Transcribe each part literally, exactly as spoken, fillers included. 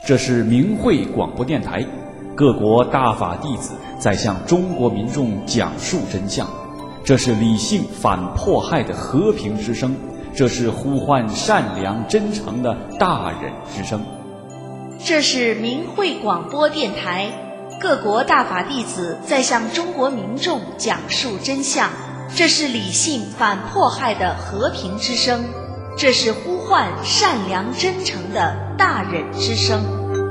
这是明慧广播电台，各国大法弟子在向中国民众讲述真相。这是理性反迫害的和平之声，这是呼唤善良真诚的大忍之声。 这是明慧广播电台，各国大法弟子在向中国民众讲述真相。这是理性反迫害的和平之声，这是呼唤善良真诚的大忍之声。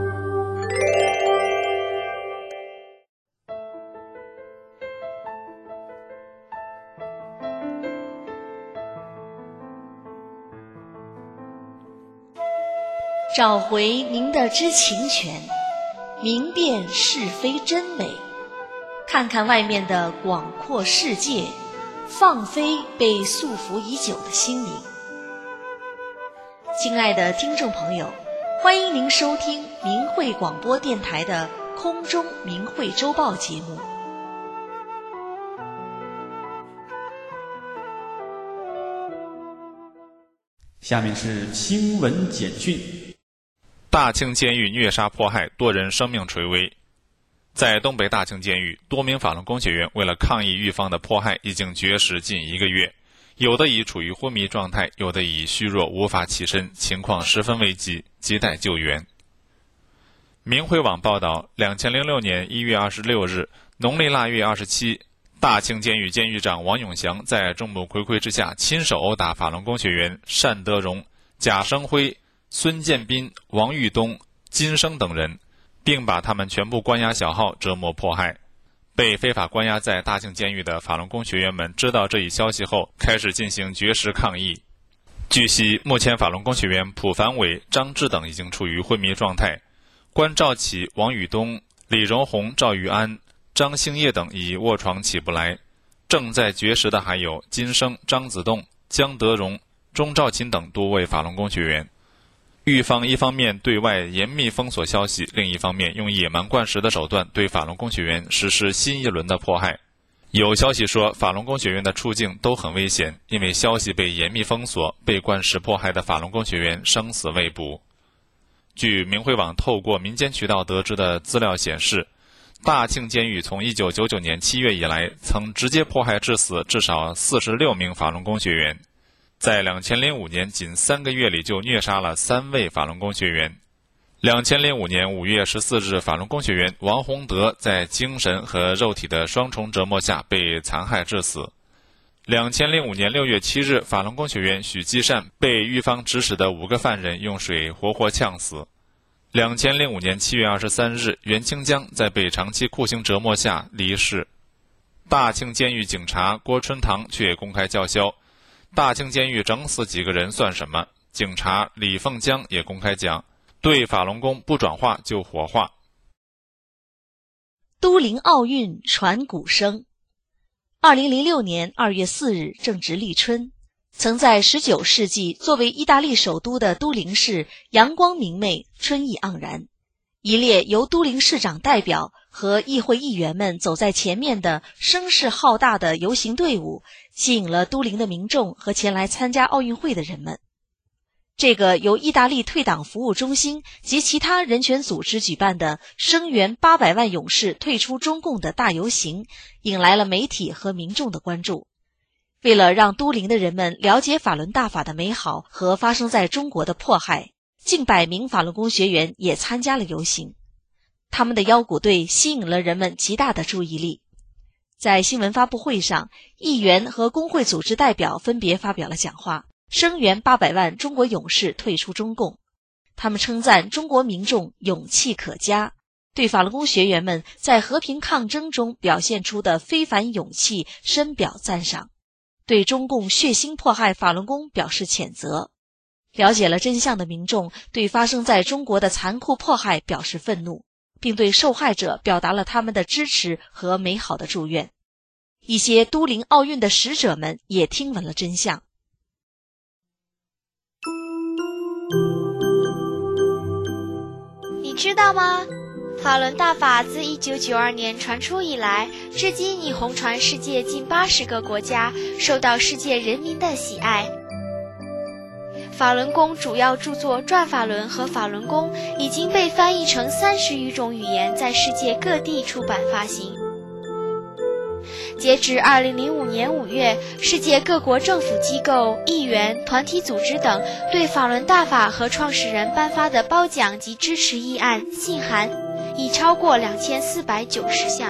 找回您的知情权，明辨是非真伪，看看外面的广阔世界，放飞被束缚已久的心灵。亲爱的听众朋友，欢迎您收听明慧广播电台的空中明慧周报节目。 下面是新闻简讯。 大庆监狱虐杀迫害，多人生命垂危。在东北大庆监狱，多名法轮功学员为了抗议狱方的迫害，已经绝食近一个月，有的已处于昏迷状态，有的已虚弱无法起身，情况十分危急，亟待救援。明慧网报道，二零零六年一月二十六日，农历腊月二十七，大庆监狱监狱长王永祥在众目睽睽之下亲手殴打法轮功学员单德荣、贾生辉、孙建斌、王玉东、金生等人，并把他们全部关押小号，折磨迫害。被非法关押在大庆监狱的法轮功学员们知道这一消息后，开始进行绝食抗议。据悉，目前法轮功学员蒲凡伟、张志等已经处于昏迷状态，关兆启、王宇东、李荣红、赵玉安、张兴业等已卧床起不来。正在绝食的还有金生、张子栋、江德荣、钟兆琴等多位法轮功学员。狱方一方面对外严密封锁消息，另一方面用野蛮灌食的手段对法轮功学员实施新一轮的迫害。有消息说，法轮功学员的处境都很危险，因为消息被严密封锁，被灌食迫害的法轮功学员生死未卜。据明慧网透过民间渠道得知的资料显示，大庆监狱从一九九九年七月以来，曾直接迫害致死至少四十六名法轮功学员。在二零零五年仅三个月里就虐杀了三位法轮功学员。二零零五年五月十四日，法轮功学员王洪德在精神和肉体的双重折磨下被残害致死。二零零五年六月七日，法轮功学员许基善被狱方指使的五个犯人用水活活呛死。二零零五年七月二十三日，袁清江在被长期酷刑折磨下离世。大庆监狱警察郭春堂却公开叫嚣，大庆监狱整死几个人算什么？警察李凤江也公开讲，对法轮功不转化就火化。 都灵奥运传鼓声。二零零六年二月四日正值立春，曾在十九世纪作为意大利首都的都灵市阳光明媚，春意盎然。一列由都灵市长代表和议会议员们走在前面的声势浩大的游行队伍，吸引了都灵的民众和前来参加奥运会的人们。这个由意大利退党服务中心及其他人权组织举办的声援八百万勇士退出中共的大游行，引来了媒体和民众的关注。为了让都灵的人们了解法轮大法的美好和发生在中国的迫害，近百名法轮功学员也参加了游行。他们的腰鼓队吸引了人们极大的注意力。在新闻发布会上，议员和工会组织代表分别发表了讲话，声援八百万中国勇士退出中共。他们称赞中国民众勇气可嘉，对法轮功学员们在和平抗争中表现出的非凡勇气深表赞赏，对中共血腥迫害法轮功表示谴责。了解了真相的民众对发生在中国的残酷迫害表示愤怒，并对受害者表达了他们的支持和美好的祝愿。一些都灵奥运的使者们也听闻了真相。 你知道吗？法轮大法自一九九二年传出以来，至今已红传世界近八十个国家，受到世界人民的喜爱。 法轮功主要著作《转法轮》和《法轮功》已经被翻译成三十余种语言，在世界各地出版发行。截至二零零五年五月，世界各国政府机构、议员、团体组织等对法轮大法和创始人颁发的褒奖及支持议案、信函已超过两千四百九十项。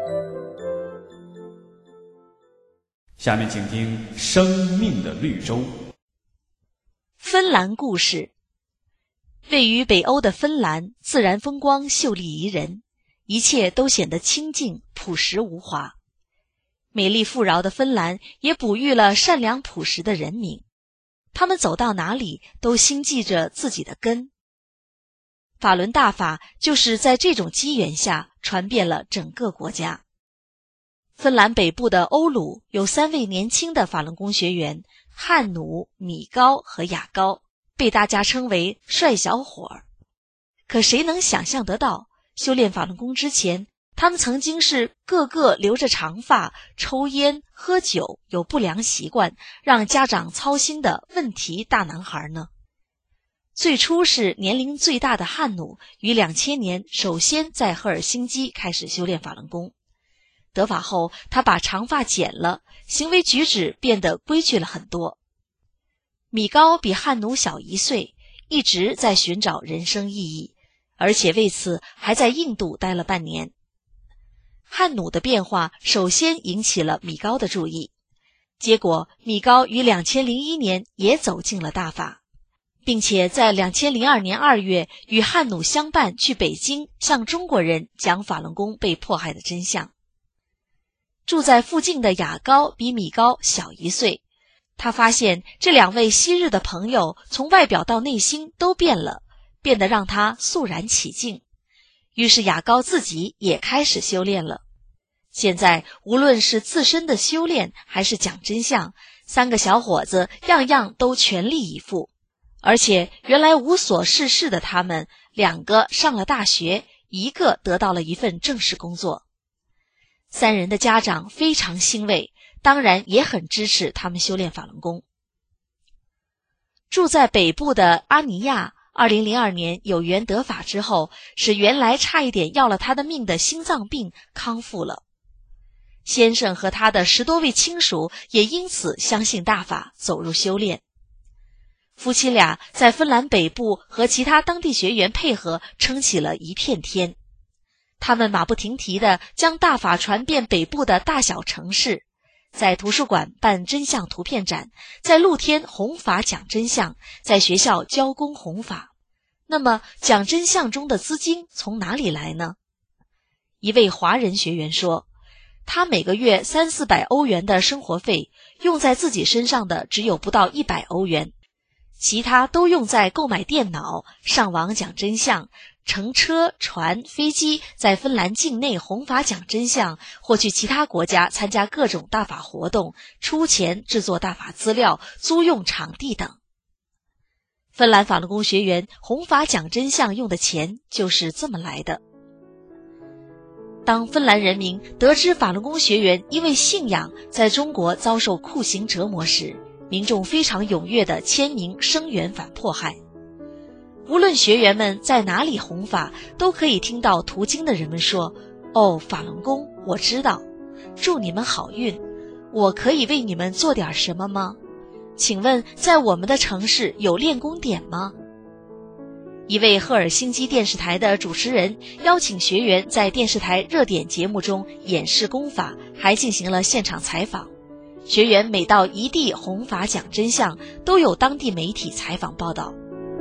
下面请听《生命的绿洲》。 芬兰故事。位于北欧的芬兰，自然风光秀丽宜人，一切都显得清静朴实无华。美丽富饶的芬兰也哺育了善良朴实的人民，他们走到哪里都心系着自己的根。法轮大法就是在这种机缘下传遍了整个国家。芬兰北部的欧鲁有三位年轻的法轮功学员，汉努、米高和雅高，被大家称为帅小伙儿。可谁能想象得到，修炼法轮功之前，他们曾经是个个留着长发、抽烟、喝酒、有不良习惯，让家长操心的问题大男孩呢？最初是年龄最大的汉努，于两千年首先在赫尔辛基开始修炼法轮功。得法后，他把长发剪了，行为举止变得规矩了很多。米高比汉努小一岁，一直在寻找人生意义，而且为此还在印度待了半年。汉努的变化首先引起了米高的注意，结果米高于两千零一年也走进了大法，并且在两千零二年二月与汉努相伴去北京，向中国人讲法轮功被迫害的真相。住在附近的雅高比米高小一岁，他发现这两位昔日的朋友从外表到内心都变了，变得让他肃然起敬。于是雅高自己也开始修炼了。现在无论是自身的修炼还是讲真相，三个小伙子样样都全力以赴。而且原来无所事事的他们，两个上了大学，一个得到了一份正式工作。三人的家长非常欣慰，当然也很支持他们修炼法轮功。住在北部的阿尼亚二零零二年有缘得法之后，使原来差一点要了他的命的心脏病康复了。先生和他的十多位亲属也因此相信大法，走入修炼。夫妻俩在芬兰北部和其他当地学员配合，撑起了一片天。他们马不停蹄地将大法传遍北部的大小城市，在图书馆办真相图片展，在露天弘法讲真相，在学校教功弘法。那么讲真相中的资金从哪里来呢？一位华人学员说，他每个月三四百欧元的生活费，用在自己身上的只有不到一百欧元，其他都用在购买电脑、上网讲真相、乘车、船、飞机在芬兰境内弘法讲真相，或去其他国家参加各种大法活动，出钱制作大法资料，租用场地等。芬兰法轮功学员弘法讲真相用的钱就是这么来的。当芬兰人民得知法轮功学员因为信仰在中国遭受酷刑折磨时，民众非常踊跃地签名声援反迫害。无论学员们在哪里弘法，都可以听到途经的人们说，哦，法轮功，我知道，祝你们好运，我可以为你们做点什么吗？请问在我们的城市有练功点吗？一位赫尔辛基电视台的主持人邀请学员在电视台热点节目中演示功法，还进行了现场采访。学员每到一地弘法讲真相，都有当地媒体采访报道。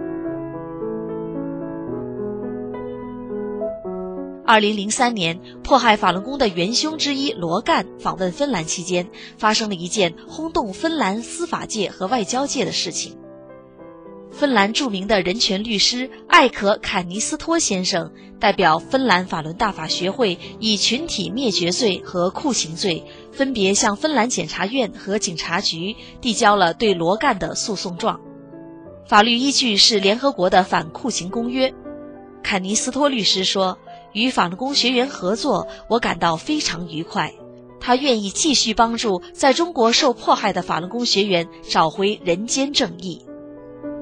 二零零三年，迫害法轮功的元凶之一罗干访问芬兰期间，发生了一件轰动芬兰司法界和外交界的事情。芬兰著名的人权律师艾可坎尼斯托先生代表芬兰法轮大法学会，以群体灭绝罪和酷刑罪，分别向芬兰检察院和警察局递交了对罗干的诉讼状。法律依据是联合国的反酷刑公约。坎尼斯托律师说，与法轮功学员合作，我感到非常愉快。他愿意继续帮助在中国受迫害的法轮功学员找回人间正义。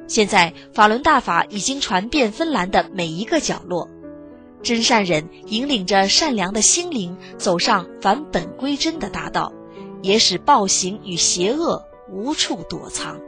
现在法轮大法已经传遍芬兰的每一个角落，真善人引领着善良的心灵走上返本归真的大道，也使暴行与邪恶无处躲藏。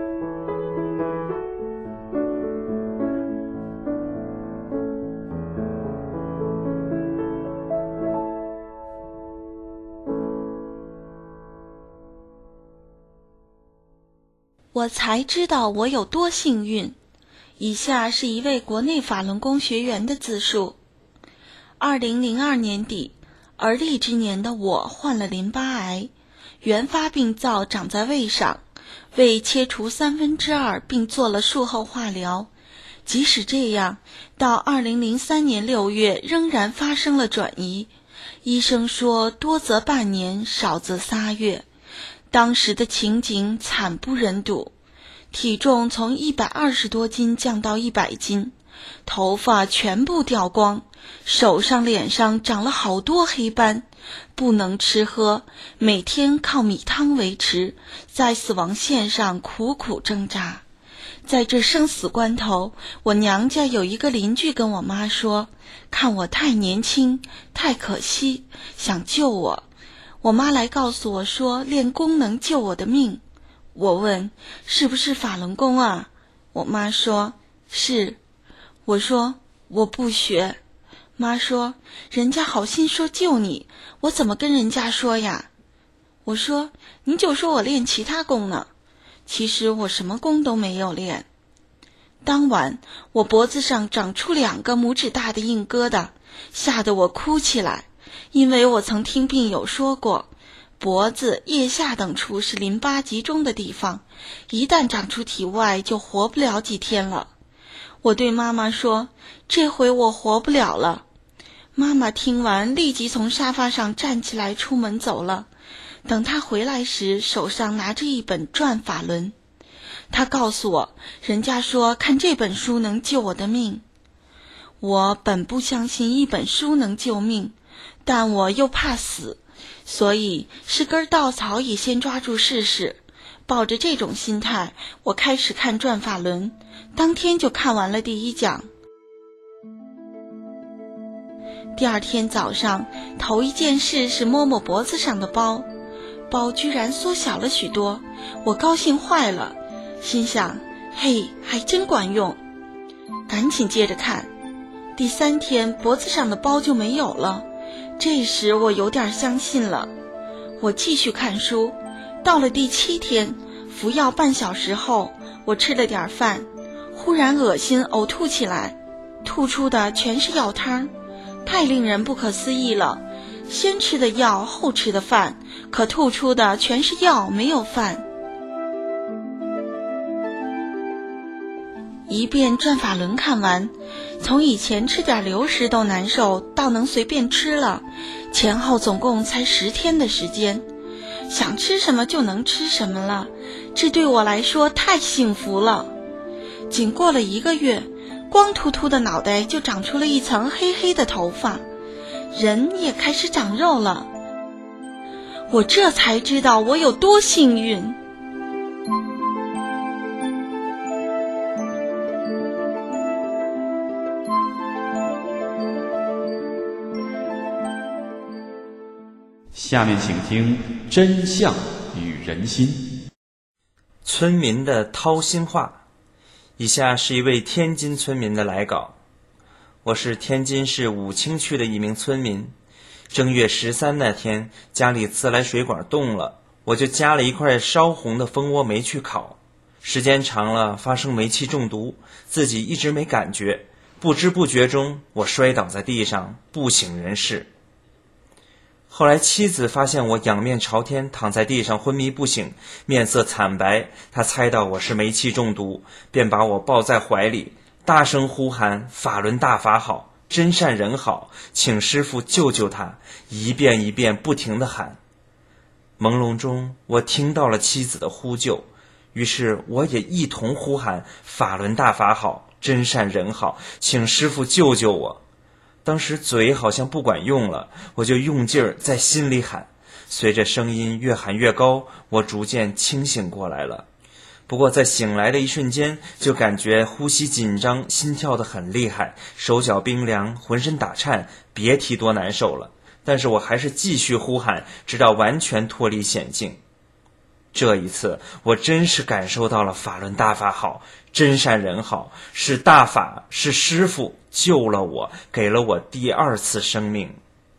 我才知道我有多幸运。以下是一位国内法轮功学员的自述。二零零二年底，而立之年的我患了淋巴癌，原发病灶长在胃上，胃切除三分之二，并做了术后化疗。即使这样，到二零零三年六月仍然发生了转移。医生说多则半年，少则仨月。当时的情景惨不忍睹，体重从一百二十多斤降到一百斤，头发全部掉光，手上脸上长了好多黑斑，不能吃喝，每天靠米汤维持，在死亡线上苦苦挣扎。在这生死关头，我娘家有一个邻居跟我妈说，看我太年轻，太可惜，想救我。我妈来告诉我说，练功能救我的命。我问，是不是法轮功啊？我妈说，是。我说，我不学。妈说，人家好心说救你，我怎么跟人家说呀？我说，你就说我练其他功呢。其实我什么功都没有练。当晚，我脖子上长出两个拇指大的硬疙瘩，吓得我哭起来。因为我曾听病友说过，脖子、腋下等处是淋巴集中的地方，一旦长出体外就活不了几天了。我对妈妈说，这回我活不了了。妈妈听完立即从沙发上站起来出门走了。等她回来时，手上拿着一本《转法轮》。她告诉我，人家说看这本书能救我的命。我本不相信一本书能救命，但我又怕死，所以是根稻草也先抓住试试。抱着这种心态，我开始看《转法轮》，当天就看完了第一讲。第二天早上，头一件事是摸摸脖子上的包，包居然缩小了许多，我高兴坏了，心想，嘿，还真管用，赶紧接着看。第三天，脖子上的包就没有了，这时我有点相信了。我继续看书，到了第七天，服药半小时后，我吃了点饭，忽然恶心呕吐起来，吐出的全是药汤，太令人不可思议了。先吃的药，后吃的饭，可吐出的全是药，没有饭。一遍转法轮看完，从以前吃点流食都难受，到能随便吃了，前后总共才十天的时间，想吃什么就能吃什么了，这对我来说太幸福了。仅过了一个月，光秃秃的脑袋就长出了一层黑黑的头发，人也开始长肉了。我这才知道我有多幸运。 下面请听真相与人心。 村民的掏心话。以下是一位天津村民的来稿。我是天津市武清区的一名村民。正月十三那天，家里自来水管冻了，我就加了一块烧红的蜂窝煤去烤。时间长了，发生煤气中毒，自己一直没感觉，不知不觉中我摔倒在地上，不省人事。后来妻子发现我仰面朝天躺在地上昏迷不醒，面色惨白，她猜到我是煤气中毒，便把我抱在怀里，大声呼喊法轮大法好，真善人好，请师父救救他，一遍一遍不停地喊。朦胧中我听到了妻子的呼救，于是我也一同呼喊法轮大法好，真善人好，请师父救救我。当时嘴好像不管用了，我就用劲儿在心里喊，随着声音越喊越高，我逐渐清醒过来了。 不过在醒来的一瞬间，就感觉呼吸紧张，心跳得很厉害，手脚冰凉，浑身打颤，别提多难受了。但是我还是继续呼喊，直到完全脱离险境。这一次我真是感受到了法轮大法好，真善人好，是大法，是师父救了我，给了我第二次生命。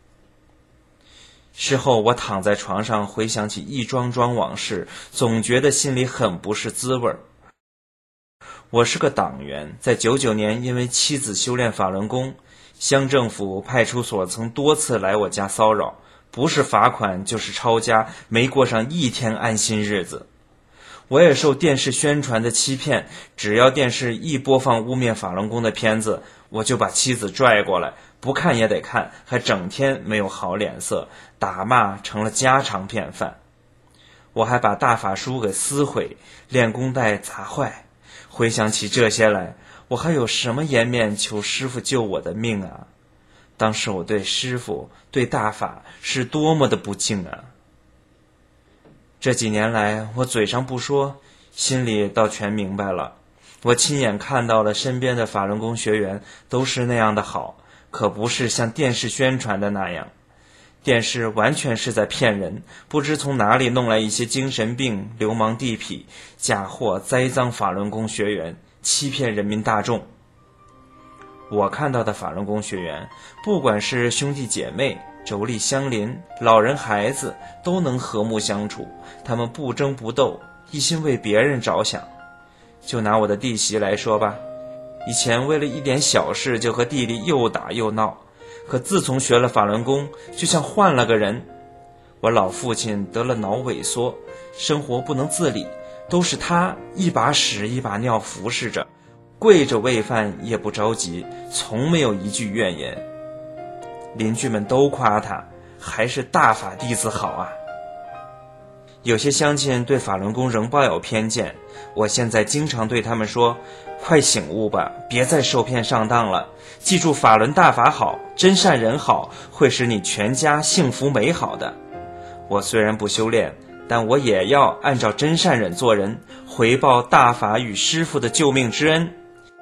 事后我躺在床上回想起一桩桩往事，总觉得心里很不是滋味。我是个党员，在九九年因为妻子修炼法轮功，乡政府派出所曾多次来我家骚扰，不是罚款就是抄家，没过上一天安心日子。我也受电视宣传的欺骗，只要电视一播放污蔑法轮功的片子，我就把妻子拽过来，不看也得看，还整天没有好脸色，打骂成了家常便饭。我还把大法书给撕毁，练功带砸坏。回想起这些来，我还有什么颜面求师父救我的命啊？当时我对师父对大法是多么的不敬啊！这几年来，我嘴上不说，心里倒全明白了。我亲眼看到了身边的法轮功学员都是那样的好，可不是像电视宣传的那样。电视完全是在骗人，不知从哪里弄来一些精神病、流氓地痞，假货栽赃法轮功学员，欺骗人民大众。我看到的法轮功学员，不管是兄弟姐妹、妯娌相邻、老人孩子，都能和睦相处，他们不争不斗，一心为别人着想。就拿我的弟媳来说吧，以前为了一点小事就和弟弟又打又闹，可自从学了法轮功，就像换了个人。我老父亲得了脑萎缩，生活不能自理，都是他一把屎一把尿服侍着，跪着喂饭也不着急，从没有一句怨言。邻居们都夸他，还是大法弟子好啊。有些乡亲对法轮功仍抱有偏见，我现在经常对他们说，快醒悟吧，别再受骗上当了，记住法轮大法好，真善人好，会使你全家幸福美好的。我虽然不修炼，但我也要按照真善忍做人，回报大法与师父的救命之恩。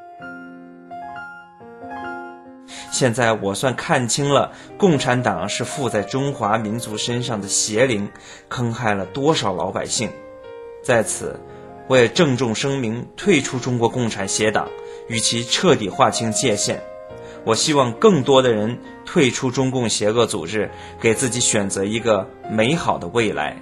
现在我算看清了，共产党是附在中华民族身上的邪灵，坑害了多少老百姓。在此，我也郑重声明，退出中国共产邪党，与其彻底划清界限。我希望更多的人退出中共邪恶组织，给自己选择一个美好的未来。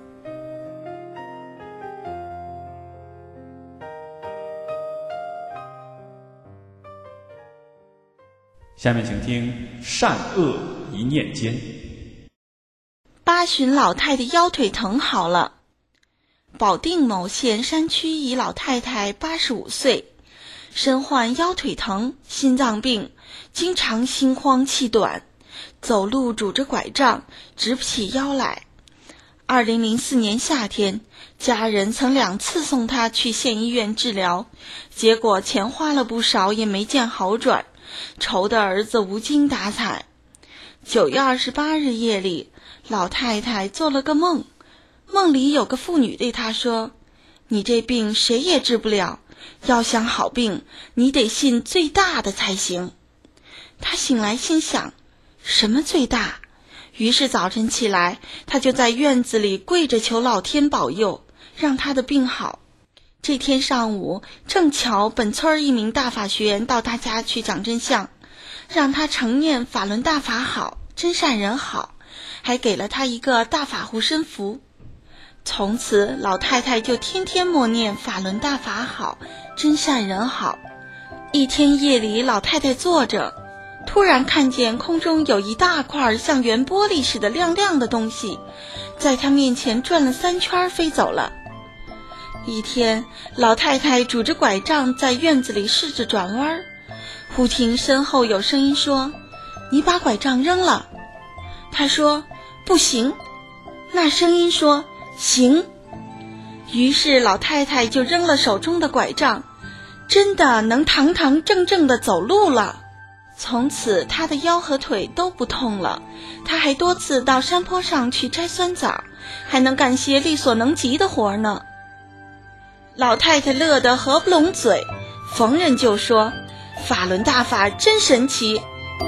下面请听善恶一念间。 八旬老太的腰腿疼好了。保定某县山区一老太太八十五岁，身患腰腿疼、心脏病，经常心慌气短，走路拄着拐杖，直不起腰来。二零零四年夏天，家人曾两次送她去县医院治疗，结果钱花了不少，也没见好转，愁得儿子无精打采。九月二十八日夜里，老太太做了个梦，梦里有个妇女对她说，你这病谁也治不了，要想好病，你得信最大的才行。她醒来心想，什么最大？于是早晨起来，她就在院子里跪着求老天保佑，让她的病好。这天上午，正巧本村一名大法学员到他家去讲真相，让他承念法轮大法好，真善人好，还给了他一个大法护身符。从此老太太就天天默念法轮大法好，真善人好。一天夜里，老太太坐着，突然看见空中有一大块像圆玻璃似的亮亮的东西，在她面前转了三圈飞走了。一天，老太太拄着拐杖在院子里试着转弯，忽听身后有声音说，你把拐杖扔了。她说，不行。那声音说，行。于是老太太就扔了手中的拐杖，真的能堂堂正正地走路了。从此她的腰和腿都不痛了，她还多次到山坡上去摘酸枣，还能干些力所能及的活呢。 老太太乐得合不拢嘴，逢人就说：“法轮大法真神奇。”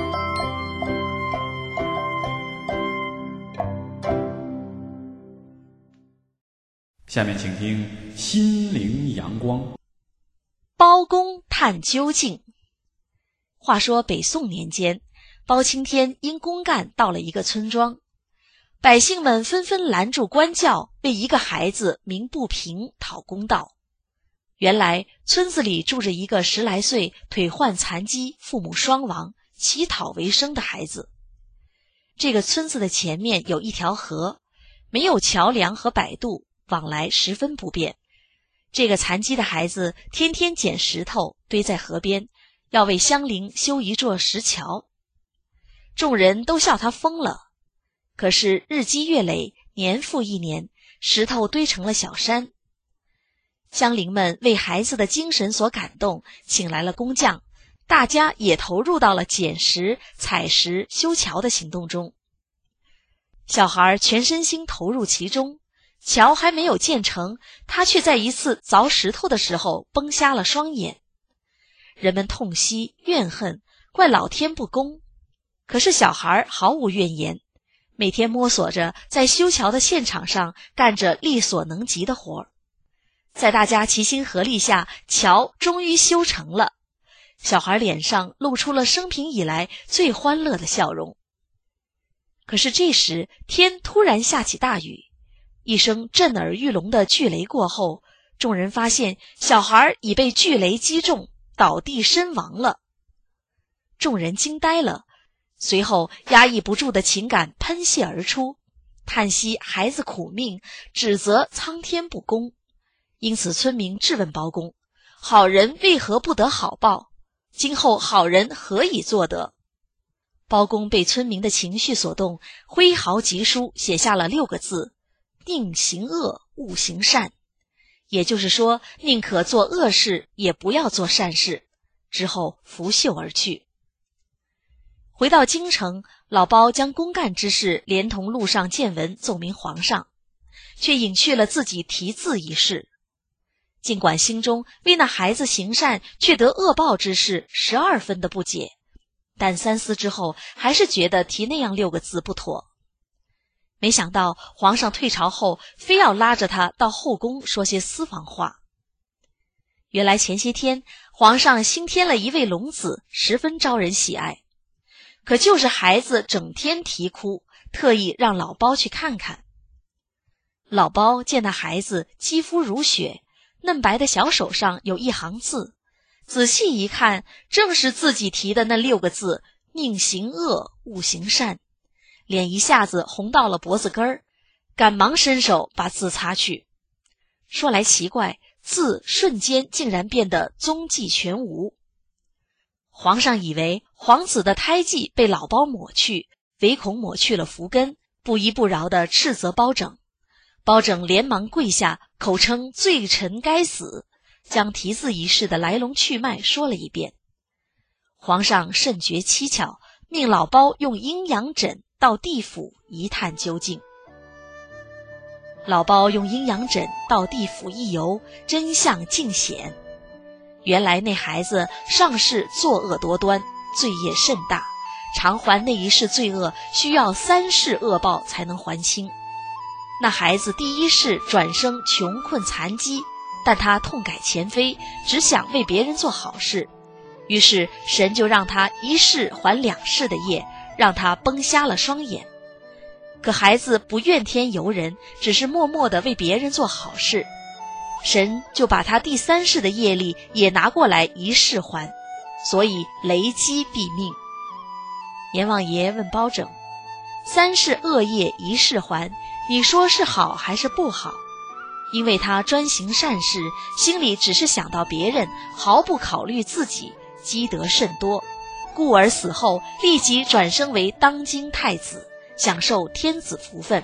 下面请听心灵阳光。 包公探究竟。话说北宋年间，包青天因公干到了一个村庄，百姓们纷纷拦住官轿，为一个孩子鸣不平讨公道。原来村子里住着一个十来岁、腿患残疾、父母双亡、乞讨为生的孩子。这个村子的前面有一条河，没有桥梁和摆渡，往来十分不便。这个残疾的孩子天天捡石头堆在河边，要为乡邻修一座石桥。众人都笑他疯了。可是日积月累，年复一年，石头堆成了小山。乡邻们为孩子的精神所感动，请来了工匠，大家也投入到了捡石、采石、修桥的行动中。小孩全身心投入其中，桥还没有建成，他却在一次凿石头的时候崩瞎了双眼。人们痛惜怨恨，怪老天不公。可是小孩毫无怨言，每天摸索着在修桥的现场上干着力所能及的活儿。在大家齐心合力下，桥终于修成了。小孩脸上露出了生平以来最欢乐的笑容。可是这时天突然下起大雨，一声震耳欲聋的巨雷过后，众人发现小孩已被巨雷击中，倒地身亡了。众人惊呆了，随后压抑不住的情感喷泄而出，叹息孩子苦命，指责苍天不公。因此村民质问包公，好人为何不得好报？今后好人何以作得？包公被村民的情绪所动，挥毫疾书写下了六个字：宁行恶，勿行善。也就是说，宁可做恶事，也不要做善事。之后拂袖而去。回到京城，老包将公干之事连同路上见闻奏明皇上，却隐去了自己题字一事。尽管心中为那孩子行善却得恶报之事十二分的不解，但三思之后还是觉得提那样六个字不妥。没想到皇上退朝后非要拉着他到后宫说些私房话。原来前些天皇上新添了一位龙子，十分招人喜爱，可就是孩子整天啼哭，特意让老包去看看。老包见那孩子肌肤如雪，嫩白的小手上有一行字，仔细一看，正是自己提的那六个字：宁行恶，勿行善。脸一下子红到了脖子根儿，赶忙伸手把字擦去。说来奇怪，字瞬间竟然变得踪迹全无。皇上以为皇子的胎记被老包抹去，唯恐抹去了福根，不依不饶地斥责包拯。包拯连忙跪下，口称罪臣该死，将题字一事的来龙去脉说了一遍。皇上甚觉蹊跷，命老包用阴阳枕到地府一探究竟。老包用阴阳枕到地府一游，真相尽显。原来那孩子上世作恶多端，罪业甚大，偿还那一世罪恶需要三世恶报才能还清。那孩子第一世转生穷困残疾，但他痛改前非，只想为别人做好事，于是神就让他一世还两世的业，让他崩瞎了双眼。可孩子不怨天尤人，只是默默地为别人做好事，神就把他第三世的业力也拿过来一世还，所以雷击毙命。阎王爷问包拯，三世恶业一世还，你说是好还是不好？因为他专行善事，心里只是想到别人，毫不考虑自己，积德甚多，故而死后立即转生为当今太子，享受天子福分。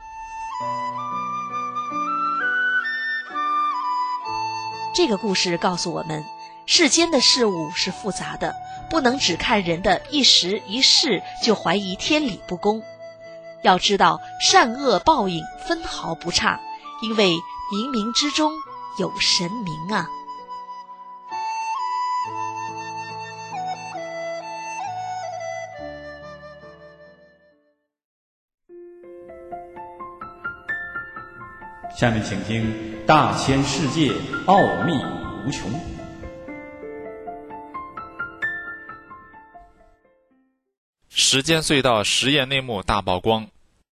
这个故事告诉我们，世间的事物是复杂的，不能只看人的一时一世就怀疑天理不公。要知道善恶报应分毫不差，因为冥冥之中有神明啊。 下面请听大千世界奥秘无穷。 时间隧道实验内幕大曝光，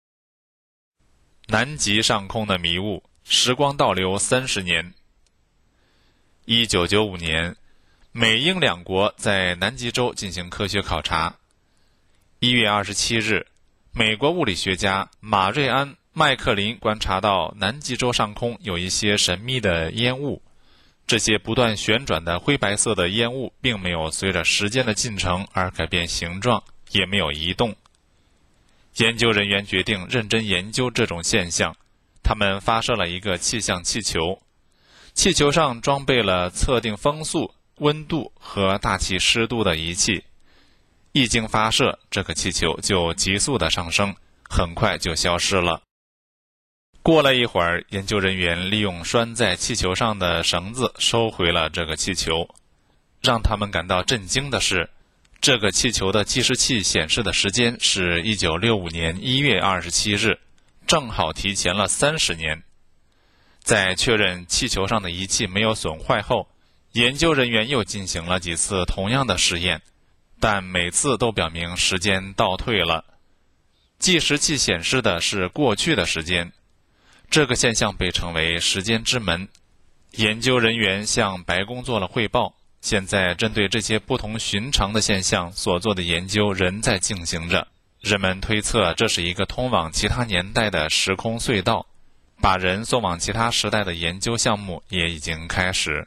南极上空的迷雾，时光倒流三十年。一九九五年，美英两国在南极洲进行科学考察。一月二十七日，美国物理学家马瑞安·麦克林观察到南极洲上空有一些神秘的烟雾，这些不断旋转的灰白色的烟雾并没有随着时间的进程而改变形状，也没有移动。研究人员决定认真研究这种现象，他们发射了一个气象气球，气球上装备了测定风速、温度和大气湿度的仪器。一经发射，这个气球就急速的上升，很快就消失了。过了一会儿，研究人员利用拴在气球上的绳子收回了这个气球。让他们感到震惊的是，这个气球的计时器显示的时间是一九六五年一月二十七日，正好提前了三十年。在确认气球上的仪器没有损坏后，研究人员又进行了几次同样的实验，但每次都表明时间倒退了。计时器显示的是过去的时间，这个现象被称为时间之门。研究人员向白宫做了汇报，现在针对这些不同寻常的现象所做的研究仍在进行着。人们推测这是一个通往其他年代的时空隧道，把人送往其他时代的研究项目也已经开始。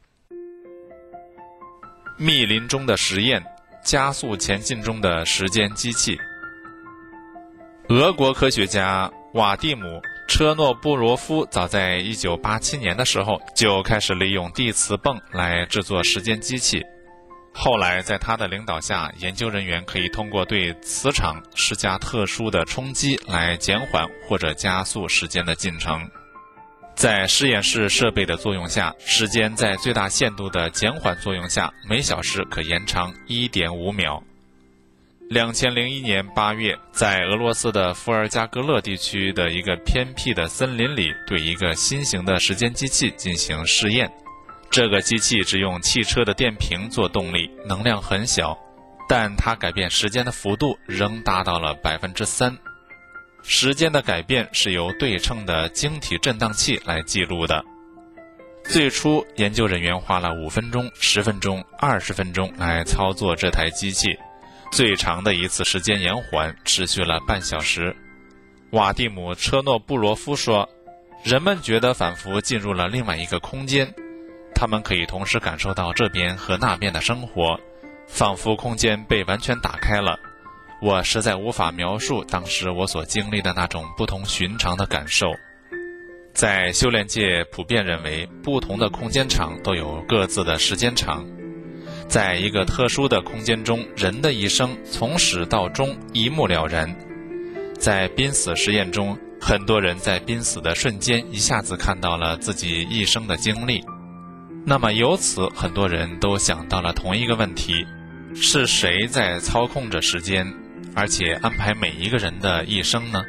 密林中的实验，加速前进中的时间机器。俄国科学家瓦蒂姆·车诺布罗夫早在一九八七年的时候就开始利用地磁泵来制作时间机器。后来在他的领导下，研究人员可以通过对磁场施加特殊的冲击来减缓或者加速时间的进程。在实验室设备的作用下，时间在最大限度的减缓作用下，每小时可延长 一点五秒。两千零一年八月，在俄罗斯的伏尔加格勒地区的一个偏僻的森林里，对一个新型的时间机器进行试验。这个机器只用汽车的电瓶做动力，能量很小，但它改变时间的幅度仍达到了百分之三。时间的改变是由对称的晶体振荡器来记录的。最初，研究人员花了五分钟、十分钟、二十分钟来操作这台机器。最长的一次时间延缓持续了半小时。瓦蒂姆·车诺布罗夫说，人们觉得仿佛进入了另外一个空间，他们可以同时感受到这边和那边的生活，仿佛空间被完全打开了。我实在无法描述当时我所经历的那种不同寻常的感受。在修炼界普遍认为，不同的空间场都有各自的时间场。在一个特殊的空间中，人的一生从始到终一目了然。在濒死实验中，很多人在濒死的瞬间一下子看到了自己一生的经历。那么由此，很多人都想到了同一个问题：是谁在操控着时间，而且安排每一个人的一生呢？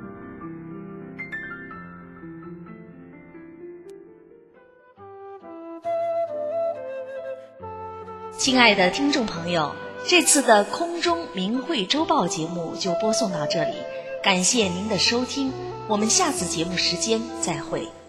亲爱的听众朋友，这次的空中明慧周报节目就播送到这里，感谢您的收听，我们下次节目时间再会。